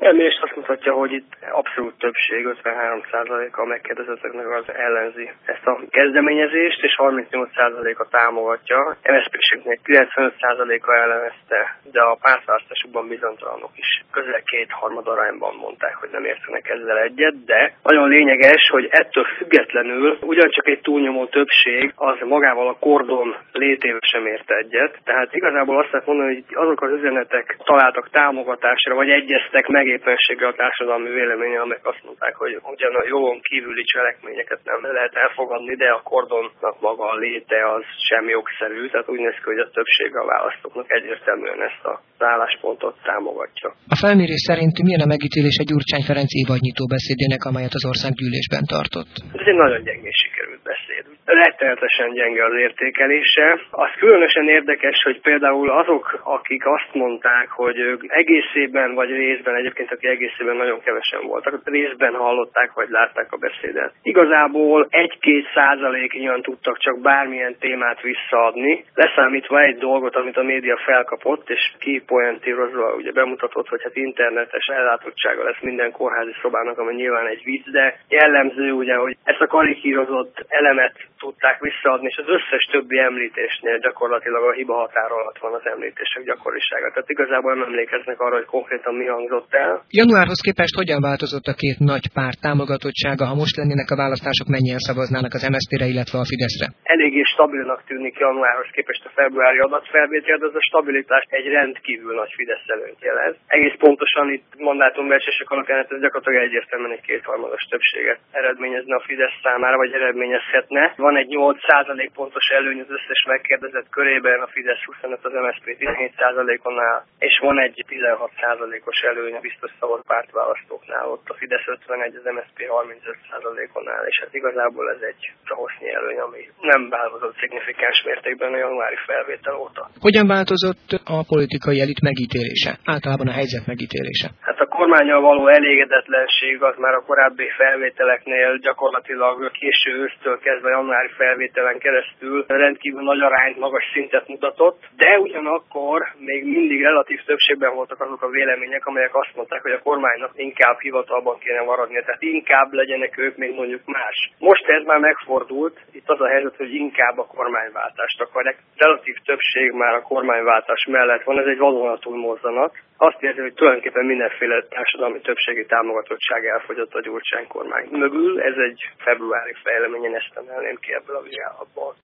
Elmérés azt mutatja, hogy itt abszolút többség, 53%-a a megkérdezetteknek az ellenzi ezt a kezdeményezést, és 38%-a támogatja. MSZP-seknek 95%-a ellenezte, de a pártválasztásokban bizonytalanok is közel 2/3 arányban mondták, hogy nem értenek ezzel egyet, de nagyon lényeges, hogy ettől függetlenül ugyancsak egy túlnyomó többség az magával a kordon létével sem ért egyet. Tehát igazából azt lehet mondani, hogy azok az üzenetek találtak támogatásra, vagy egyeztek meg éppenséggel a társadalmi véleményen, amelyek azt mondták, hogy ugyan a jogon kívüli cselekményeket nem lehet elfogadni, de a kordonnak maga a léte az sem jogszerű. Tehát úgy néz ki, hogy a többség a választóknak egyértelműen ezt az álláspontot támogatja. A felmérés szerint milyen a megítélés egy Gyurcsány Ferenc évadnyitó beszédének, amelyet az országgyűlésben tartott? Ez egy nagyon gyengén sikerült beszéd. Rettenetesen gyenge az értékelése. Az különösen érdekes, hogy például azok, akik azt mondták, hogy ők egészében vagy részben, egyébként aki egészében nagyon kevesen voltak, részben hallották vagy látták a beszédet. Igazából 1-2% tudtak csak bármilyen témát visszaadni, leszámítva egy dolgot, amit a média felkapott, és kipoentírozva ugye bemutatott, hogy hát internetes ellátottsága lesz minden kórházi szobának, ami nyilván egy vicc, de jellemző ugye, hogy ezt a karikírozott elemet tudták visszaadni, és az összes többi említésnél gyakorlatilag a hiba határ alatt van az említések gyakorisága. Tehát igazából nem emlékeznek arra, hogy konkrétan mi hangzott el. Januárhoz képest hogyan változott a két nagy párt támogatottsága? Ha most lennének a választások, mennyien szavaznának az MSZP-re, illetve a Fideszre? Eléggé stabilnak tűnik januárhoz képest a februári adatfelvétel, de az a stabilitás egy rendkívül nagy Fidesz előnyt jelent. Egész pontosan itt mandátumbecsések alapján ez gyakorlatilag egyértelműen egy 2/3 többséget eredményezne a Fidesz számára, vagy eredményezhetne. Van egy 8% pontos előny az összes megkérdezett körében, a Fidesz 25, az MSZP 17%-on áll, és van egy 16%-os előny a biztos szavazó pártválasztóknál, ott a Fidesz 51, az MSZP 35%-on áll, és hát igazából ez egy rahosznyi előny, ami nem változott szignifikáns mértékben a januári felvétel óta. Hogyan változott a politikai elit megítélése? Általában a helyzet megítélése? Hát a kormánnyal való elégedetlenség az már a korábbi felvételeknél gyakorlatilag késő ősztől kezdve januári felvételen keresztül rendkívül nagy arányt, magas szintet mutatott, de ugyanakkor még mindig relatív többségben voltak azok a vélemények, amelyek azt mondták, hogy a kormánynak inkább hivatalban kéne maradnia, tehát inkább legyenek ők, mint mondjuk más. Most ez már megfordult, itt az a helyzet, hogy inkább a kormányváltást akarják. Relatív többség már a kormányváltás mellett van, ez egy vadonatúj mozzanat. Azt érzi, hogy tulajdonképpen mindenféle társadalmi többségi támogatottság elfogyott a Gyurcsány kormány mögül. Ez egy februári fejlemény, én ezt emelném ki ebből a vizsgálatból.